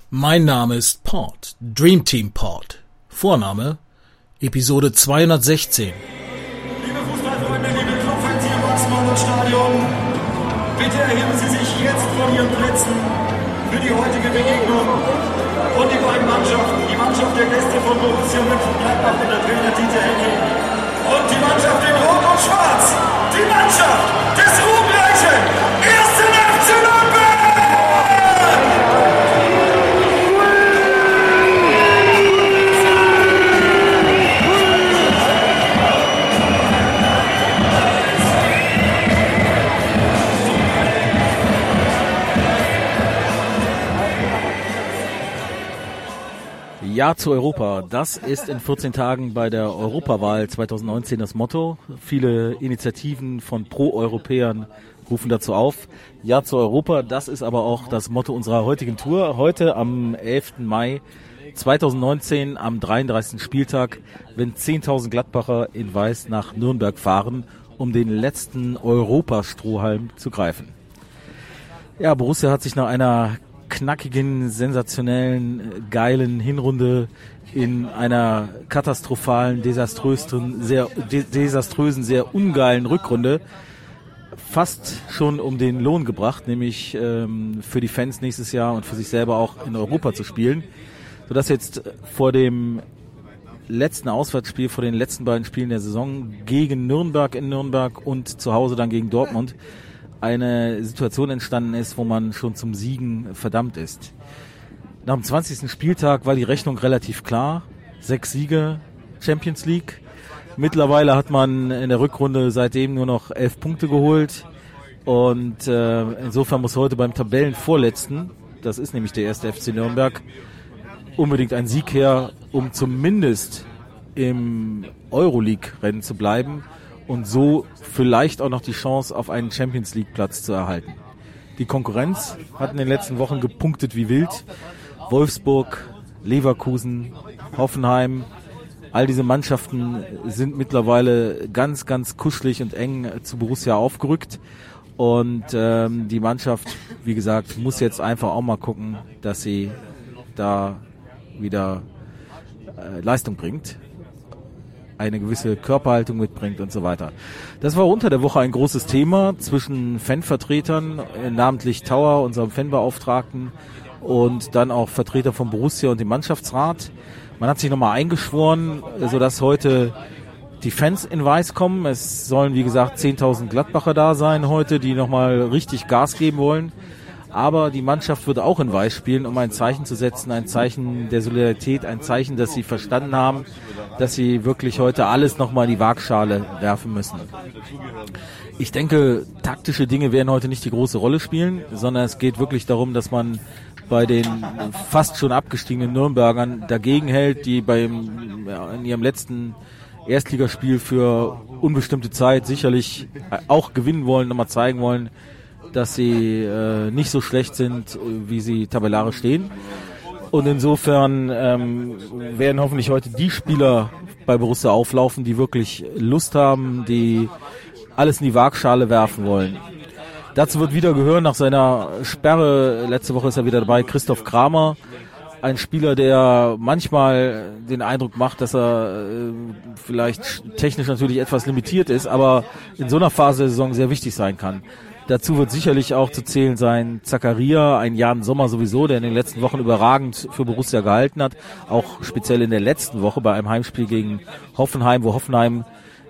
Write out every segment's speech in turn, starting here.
Mein Name ist Port, Dream Team Port. Vorname, Episode 216. Liebe Fußballfreunde, liebe Clubfans hier im Max-Morlock-Stadion, bitte erheben Sie sich jetzt von Ihren Plätzen für die heutige Begegnung. Und die beiden Mannschaften, die Mannschaft der Gäste von Borussia Mönchengladbach und der Trainer Dieter Hecking und die Mannschaft in Rot und Schwarz, die Mannschaft des ruhmreichen 1. FC Nürnberg! Ja zu Europa, das ist in 14 Tagen bei der Europawahl 2019 das Motto. Viele Initiativen von Pro-Europäern rufen dazu auf. Ja zu Europa, das ist aber auch das Motto unserer heutigen Tour. Heute am 11. Mai 2019 am 33. Spieltag, wenn 10.000 Gladbacher in Weiß nach Nürnberg fahren, um den letzten Europastrohhalm zu greifen. Ja, Borussia hat sich nach einer knackigen, sensationellen, geilen Hinrunde in einer katastrophalen, desaströsen, sehr ungeilen Rückrunde fast schon um den Lohn gebracht, nämlich für die Fans nächstes Jahr und für sich selber auch in Europa zu spielen, sodass jetzt vor dem letzten Auswärtsspiel, vor den letzten beiden Spielen der Saison gegen Nürnberg in Nürnberg und zu Hause dann gegen Dortmund eine Situation entstanden ist, wo man schon zum Siegen verdammt ist. Nach dem 20. Spieltag war die Rechnung relativ klar. 6 Siege, Champions League. Mittlerweile hat man in der Rückrunde seitdem nur noch 11 Punkte geholt. Und insofern muss heute beim Tabellenvorletzten, das ist nämlich der 1. FC Nürnberg, unbedingt ein Sieg her, um zumindest im Euroleague-Rennen zu bleiben und so vielleicht auch noch die Chance auf einen Champions-League-Platz zu erhalten. Die Konkurrenz hat in den letzten Wochen gepunktet wie wild. Wolfsburg, Leverkusen, Hoffenheim, all diese Mannschaften sind mittlerweile ganz, ganz kuschelig und eng zu Borussia aufgerückt. Und die Mannschaft, wie gesagt, muss jetzt einfach auch mal gucken, dass sie da wieder Leistung bringt, eine gewisse Körperhaltung mitbringt und so weiter. Das war unter der Woche ein großes Thema zwischen Fanvertretern, namentlich Tauer, unserem Fanbeauftragten, und dann auch Vertreter von Borussia und dem Mannschaftsrat. Man hat sich nochmal eingeschworen, sodass heute die Fans in Weiß kommen. Es sollen, wie gesagt, 10.000 Gladbacher da sein heute, die nochmal richtig Gas geben wollen. Aber die Mannschaft wird auch in Weiß spielen, um ein Zeichen zu setzen, ein Zeichen der Solidarität, ein Zeichen, dass sie verstanden haben, dass sie wirklich heute alles nochmal in die Waagschale werfen müssen. Ich denke, taktische Dinge werden heute nicht die große Rolle spielen, sondern es geht wirklich darum, dass man bei den fast schon abgestiegenen Nürnbergern dagegen hält, die in ihrem letzten Erstligaspiel für unbestimmte Zeit sicherlich auch gewinnen wollen, nochmal zeigen wollen, dass sie nicht so schlecht sind, wie sie tabellarisch stehen. Und insofern werden hoffentlich heute die Spieler bei Borussia auflaufen, die wirklich Lust haben, die alles in die Waagschale werfen wollen. Dazu wird wieder gehören, nach seiner Sperre, letzte Woche ist er wieder dabei, Christoph Kramer, ein Spieler, der manchmal den Eindruck macht, dass er vielleicht technisch natürlich etwas limitiert ist, aber in so einer Phase der Saison sehr wichtig sein kann. Dazu wird sicherlich auch zu zählen sein Zakaria, ein Jan Sommer sowieso, der in den letzten Wochen überragend für Borussia gehalten hat. Auch speziell in der letzten Woche bei einem Heimspiel gegen Hoffenheim, wo Hoffenheim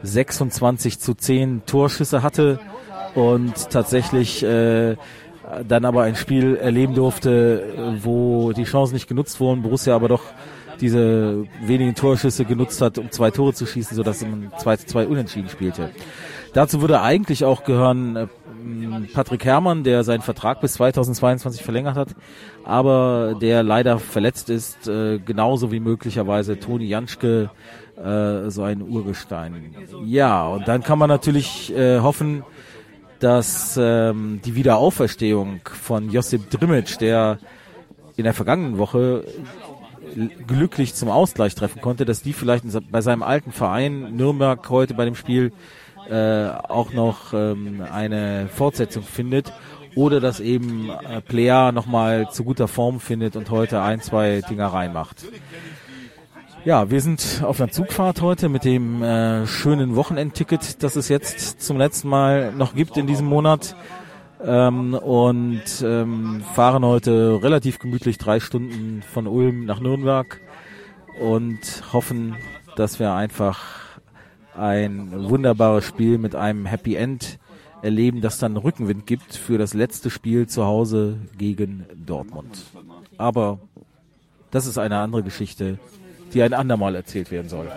26:10 Torschüsse hatte und tatsächlich dann aber ein Spiel erleben durfte, wo die Chancen nicht genutzt wurden, Borussia aber doch diese wenigen Torschüsse genutzt hat, um 2 Tore zu schießen, sodass man 2:2 unentschieden spielte. Dazu würde eigentlich auch gehören Patrick Herrmann, der seinen Vertrag bis 2022 verlängert hat, aber der leider verletzt ist, genauso wie möglicherweise Toni Janschke, so ein Urgestein. Ja, und dann kann man natürlich hoffen, dass die Wiederauferstehung von Josip Drmic, der in der vergangenen Woche glücklich zum Ausgleich treffen konnte, dass die vielleicht bei seinem alten Verein Nürnberg heute bei dem Spiel auch noch eine Fortsetzung findet oder dass eben Plea nochmal zu guter Form findet und heute 1, 2 Dinger reinmacht. Ja, wir sind auf einer Zugfahrt heute mit dem schönen Wochenendticket, das es jetzt zum letzten Mal noch gibt in diesem Monat, und fahren heute relativ gemütlich 3 Stunden von Ulm nach Nürnberg und hoffen, dass wir einfach ein wunderbares Spiel mit einem Happy End erleben, das dann Rückenwind gibt für das letzte Spiel zu Hause gegen Dortmund. Aber das ist eine andere Geschichte, die ein andermal erzählt werden soll.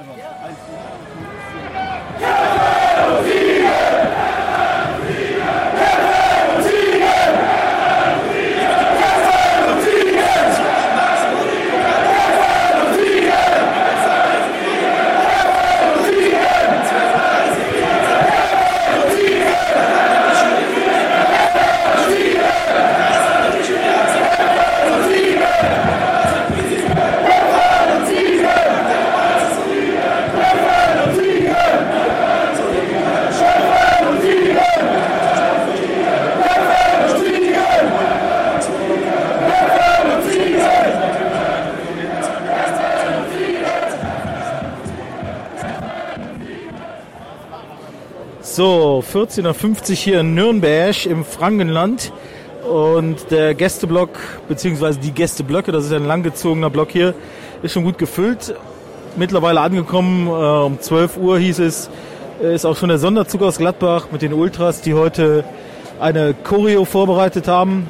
So, 14:50 Uhr hier in Nürnberg im Frankenland und der Gästeblock, beziehungsweise die Gästeblöcke, das ist ein langgezogener Block hier, ist schon gut gefüllt. Mittlerweile angekommen, um 12 Uhr hieß es, ist auch schon der Sonderzug aus Gladbach mit den Ultras, die heute eine Choreo vorbereitet haben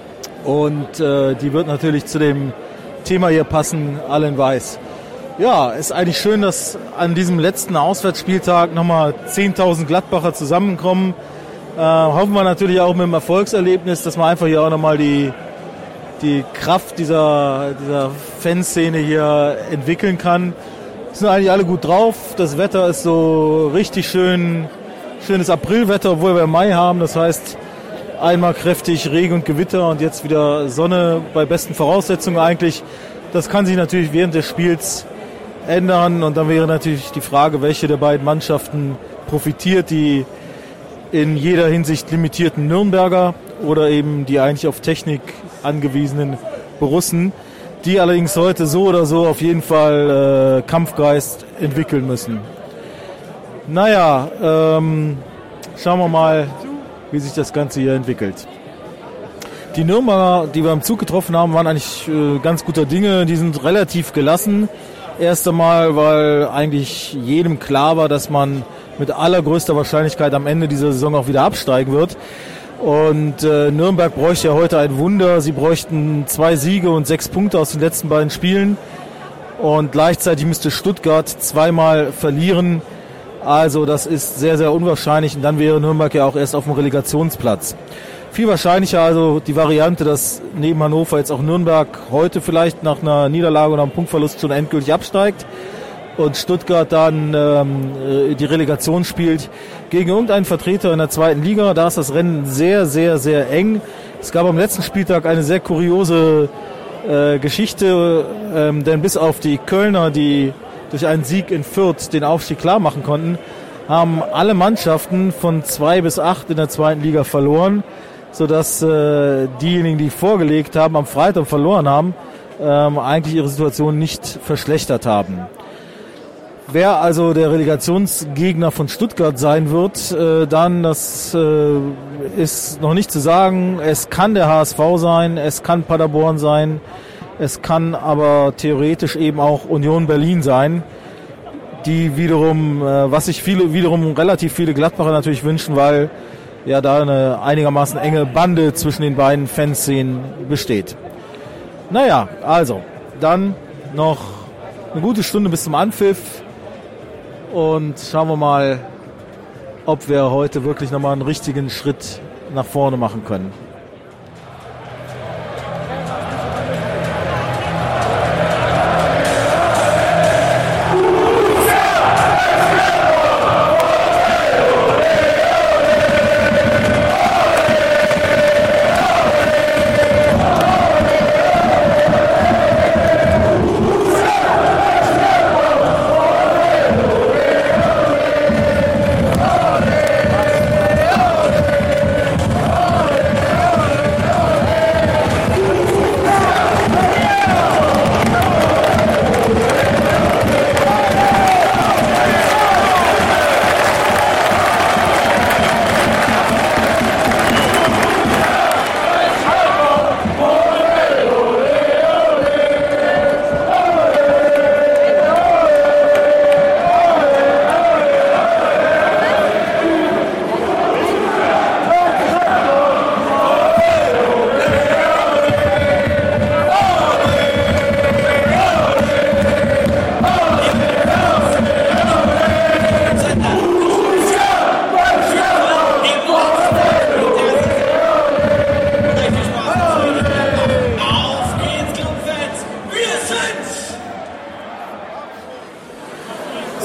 und die wird natürlich zu dem Thema hier passen, alle in weiß. Ja, ist eigentlich schön, dass an diesem letzten Auswärtsspieltag nochmal 10.000 Gladbacher zusammenkommen. Hoffen wir natürlich auch mit dem Erfolgserlebnis, dass man einfach hier auch nochmal die Kraft dieser Fanszene hier entwickeln kann. Sind eigentlich alle gut drauf. Das Wetter ist so richtig schönes Aprilwetter, obwohl wir Mai haben. Das heißt, einmal kräftig Regen und Gewitter und jetzt wieder Sonne bei besten Voraussetzungen eigentlich. Das kann sich natürlich während des Spiels ändern und dann wäre natürlich die Frage, welche der beiden Mannschaften profitiert, die in jeder Hinsicht limitierten Nürnberger oder eben die eigentlich auf Technik angewiesenen Borussen, die allerdings heute so oder so auf jeden Fall Kampfgeist entwickeln müssen. Naja, schauen wir mal, wie sich das Ganze hier entwickelt. Die Nürnberger, die wir im Zug getroffen haben, waren eigentlich ganz guter Dinge, die sind relativ gelassen. Erst einmal, weil eigentlich jedem klar war, dass man mit allergrößter Wahrscheinlichkeit am Ende dieser Saison auch wieder absteigen wird. Und Nürnberg bräuchte ja heute ein Wunder. Sie bräuchten 2 Siege und 6 Punkte aus den letzten beiden Spielen. Und gleichzeitig müsste Stuttgart 2-mal verlieren. Also das ist sehr, sehr unwahrscheinlich. Und dann wäre Nürnberg ja auch erst auf dem Relegationsplatz. Viel wahrscheinlicher also die Variante, dass neben Hannover jetzt auch Nürnberg heute vielleicht nach einer Niederlage oder einem Punktverlust schon endgültig absteigt und Stuttgart dann die Relegation spielt gegen irgendeinen Vertreter in der 2. Liga. Da ist das Rennen sehr, sehr, sehr eng. Es gab am letzten Spieltag eine sehr kuriose Geschichte, denn bis auf die Kölner, die durch einen Sieg in Fürth den Aufstieg klar machen konnten, haben alle Mannschaften von 2 bis 8 in der 2. Liga verloren, sodass diejenigen, die vorgelegt haben, am Freitag verloren haben, eigentlich ihre Situation nicht verschlechtert haben. Wer also der Relegationsgegner von Stuttgart sein wird, dann, das ist noch nicht zu sagen. Es kann der HSV sein, es kann Paderborn sein, es kann aber theoretisch eben auch Union Berlin sein, die wiederum, was sich wiederum relativ viele Gladbacher natürlich wünschen, weil ja da eine einigermaßen enge Bande zwischen den beiden Fanszenen besteht. Naja, also, dann noch eine gute Stunde bis zum Anpfiff und schauen wir mal, ob wir heute wirklich nochmal einen richtigen Schritt nach vorne machen können.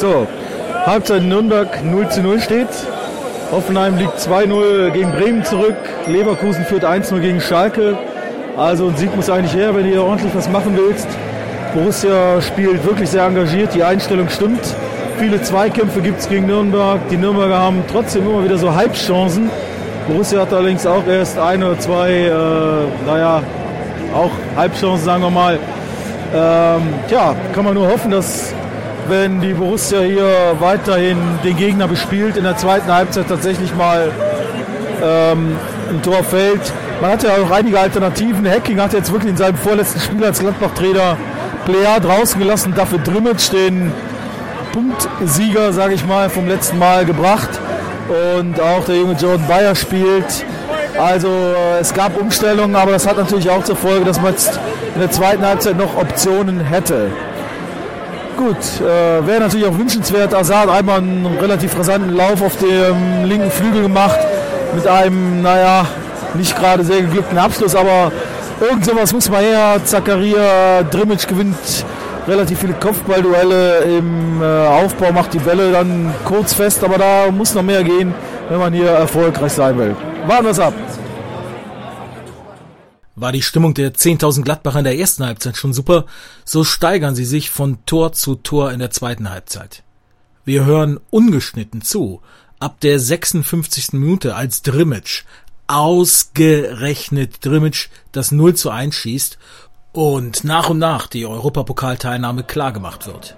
So, Halbzeit in Nürnberg 0:0 steht. Hoffenheim liegt 2:0 gegen Bremen zurück. Leverkusen führt 1:0 gegen Schalke. Also ein Sieg muss eigentlich her, wenn du hier ordentlich was machen willst. Borussia spielt wirklich sehr engagiert, die Einstellung stimmt. Viele Zweikämpfe gibt es gegen Nürnberg. Die Nürnberger haben trotzdem immer wieder so Halbchancen. Borussia hat allerdings auch erst 1 oder 2, auch Halbchancen, sagen wir mal. Kann man nur hoffen, dass wenn die Borussia hier weiterhin den Gegner bespielt, in der zweiten Halbzeit tatsächlich mal ein Tor fällt. Man hat ja auch einige Alternativen. Hacking hat jetzt wirklich in seinem vorletzten Spiel als Gladbach-Trainer Plea draußen gelassen, dafür Drimmitsch den Punktsieger, sage ich mal, vom letzten Mal gebracht. Und auch der junge Jordan Bayer spielt. Also es gab Umstellungen, aber das hat natürlich auch zur Folge, dass man jetzt in der zweiten Halbzeit noch Optionen hätte. Gut, wäre natürlich auch wünschenswert. Hazard hat einmal einen relativ rasanten Lauf auf dem linken Flügel gemacht mit einem, nicht gerade sehr geglückten Abschluss, aber irgend sowas muss man her. Zakaria Drimmitsch gewinnt relativ viele Kopfballduelle im Aufbau, macht die Bälle dann kurz fest, aber da muss noch mehr gehen, wenn man hier erfolgreich sein will. Warten wir es ab. War die Stimmung der 10.000 Gladbacher in der ersten Halbzeit schon super, so steigern sie sich von Tor zu Tor in der zweiten Halbzeit. Wir hören ungeschnitten zu, ab der 56. Minute, als Drimmitsch, ausgerechnet Drimmitsch, das 0:1 schießt und nach die Europapokalteilnahme klargemacht wird.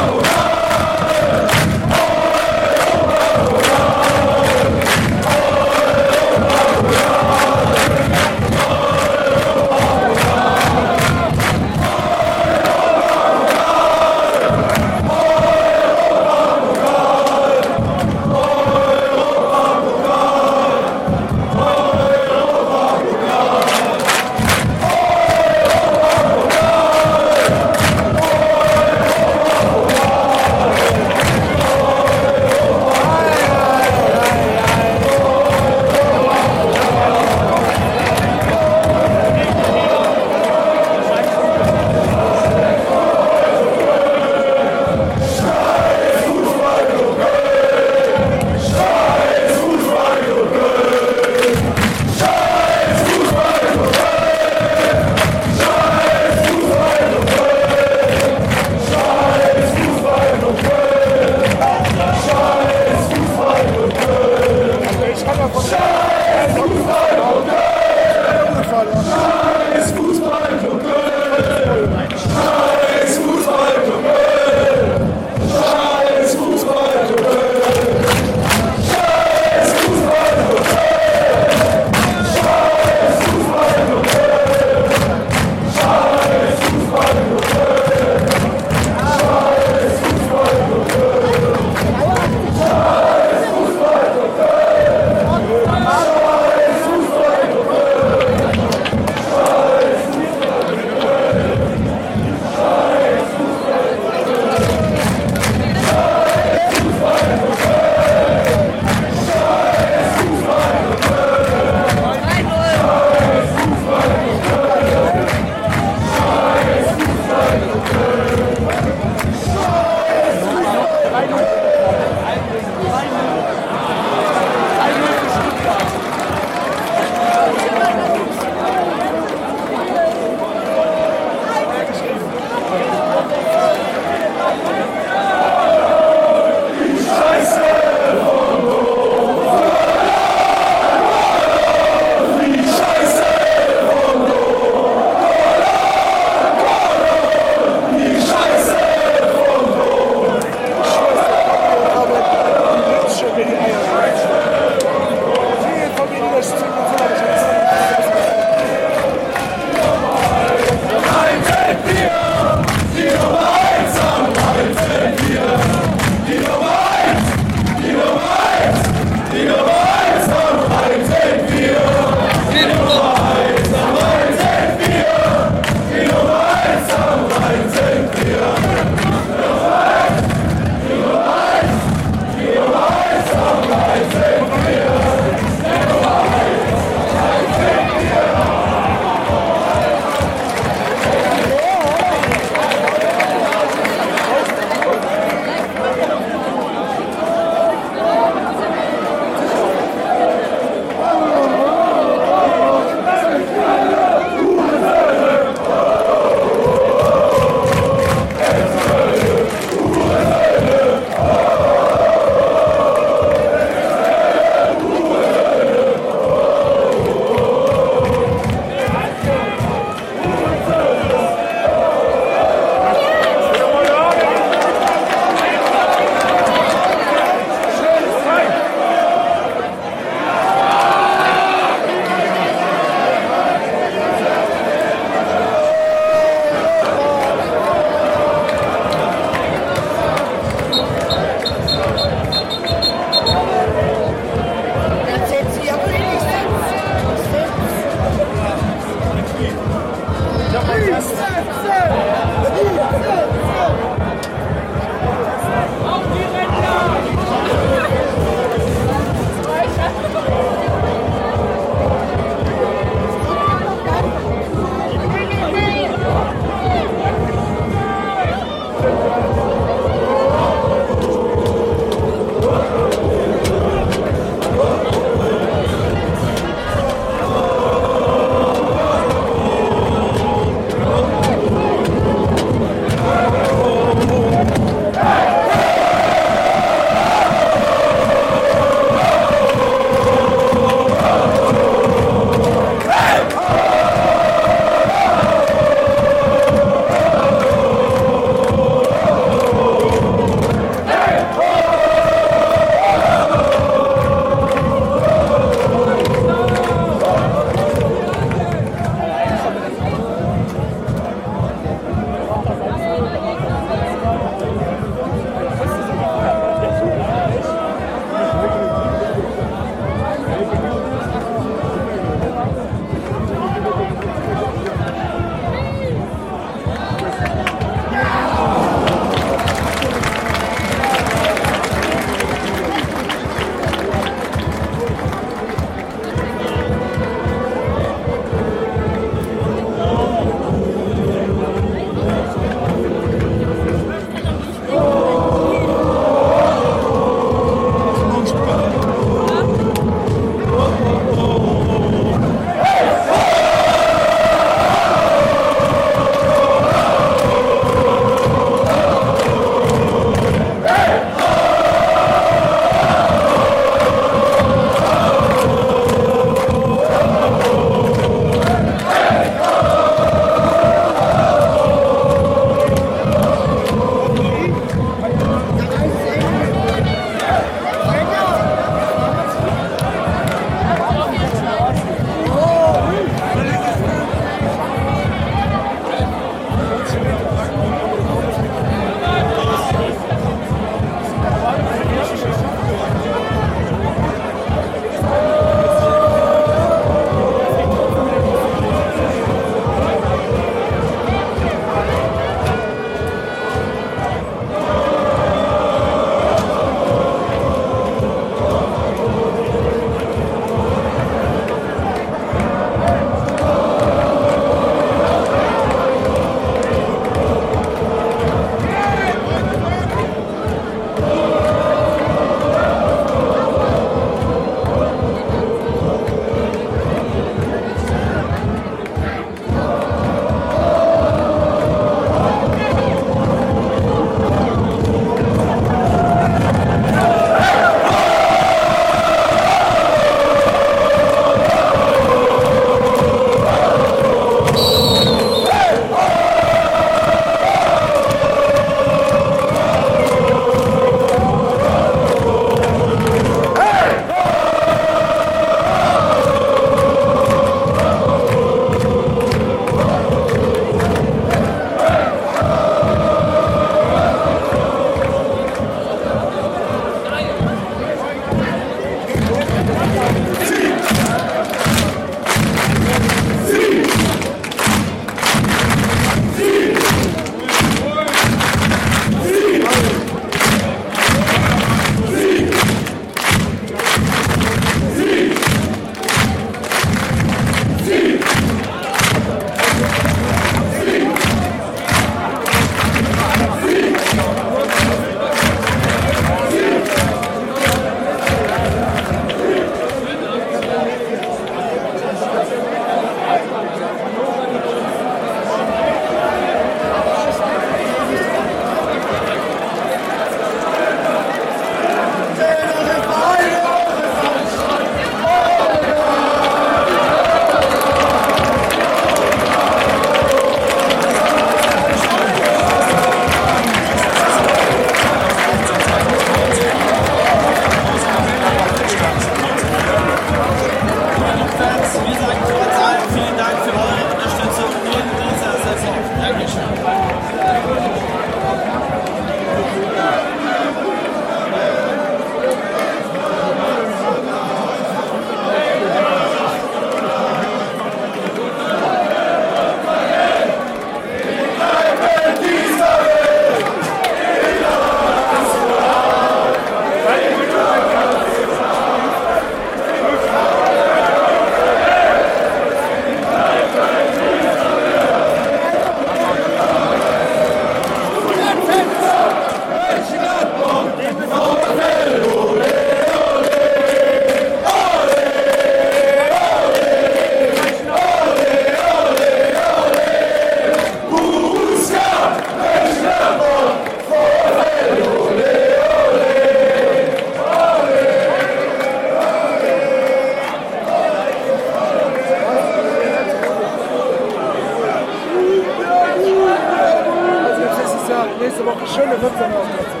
schöne Witze auf dem Platz.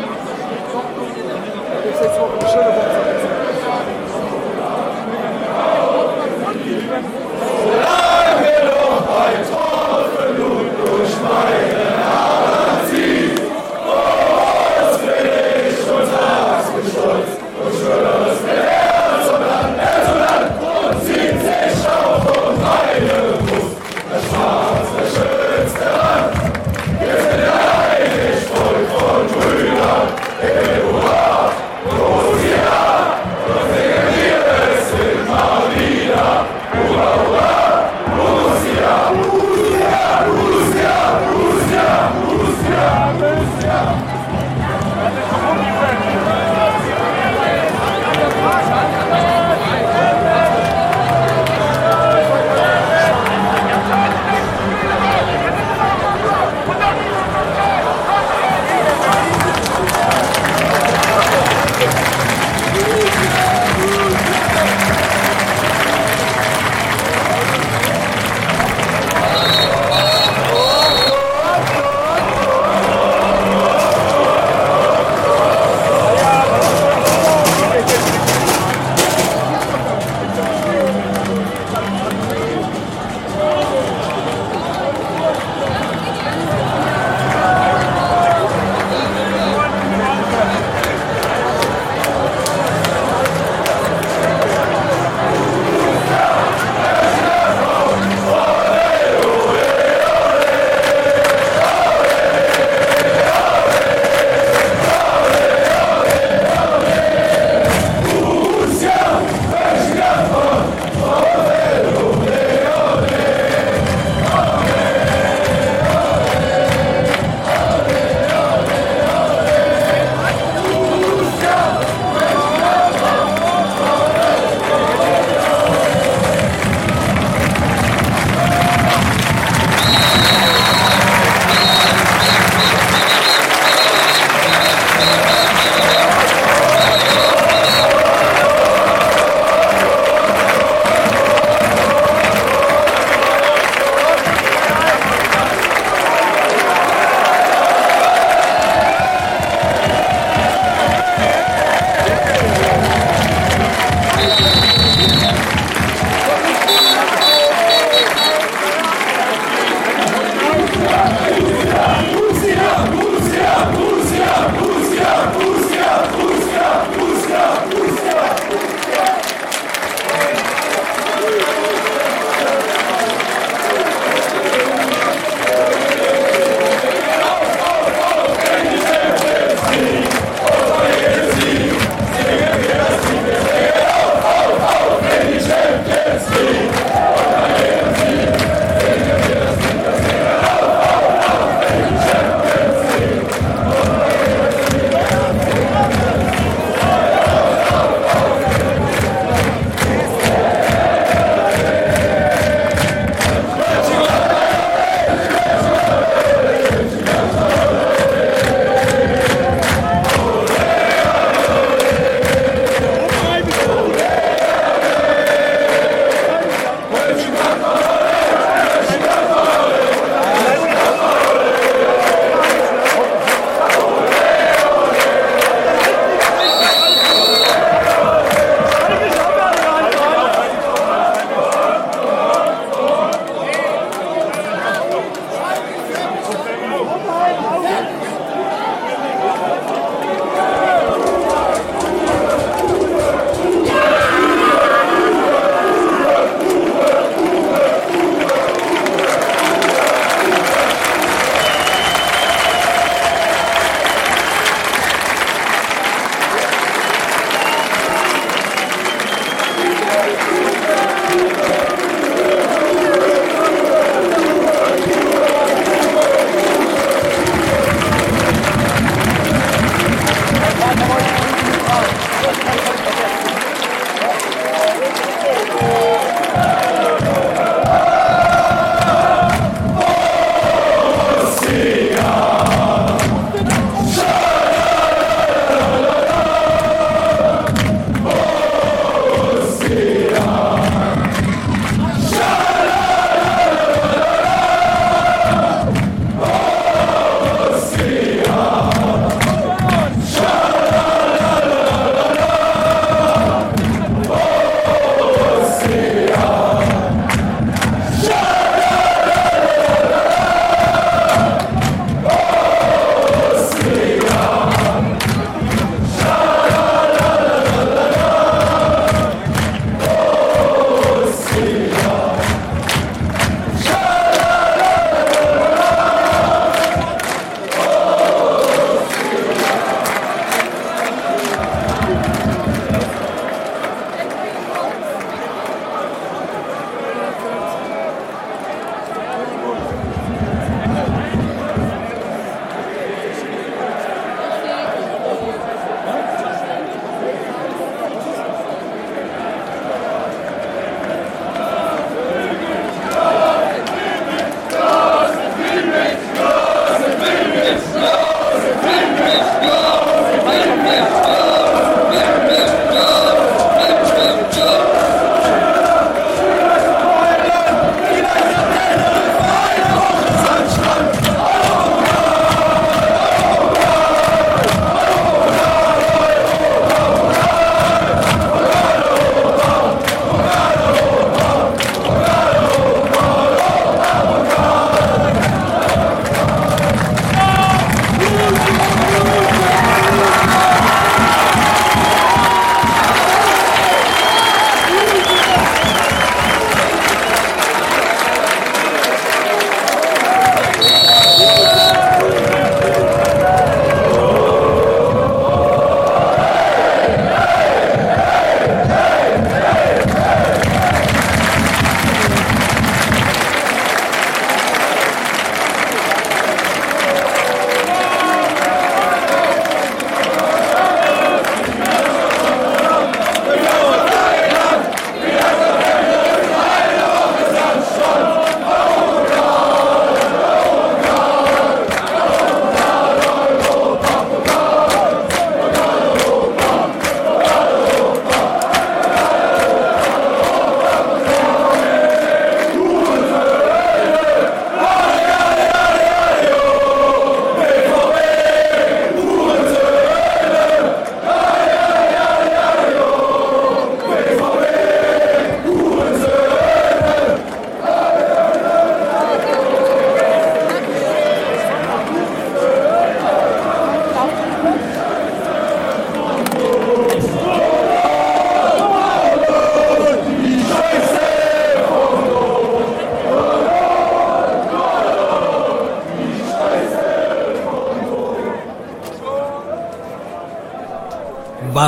Da gibt es jetzt noch eine schöne Witze. Solange noch ein Teufel und durch meine Adern zieht, uns bin ich und sag's mit Stolz und schwöre es mir Herz und Land und zieht sich auf und meine Brust. Das Schwarz, der schönste Rand, wir sind einig, Volk von Brüdern, Hurra, Rosia.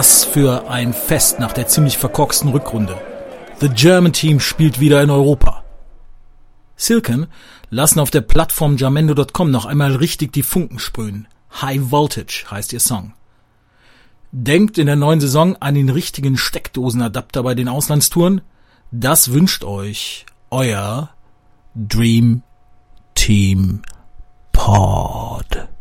Was für ein Fest nach der ziemlich verkorksten Rückrunde. The German Team spielt wieder in Europa. Silken lassen auf der Plattform Jamendo.com noch einmal richtig die Funken sprühen. High Voltage heißt ihr Song. Denkt in der neuen Saison an den richtigen Steckdosenadapter bei den Auslandstouren? Das wünscht euch euer Dream Team Pod.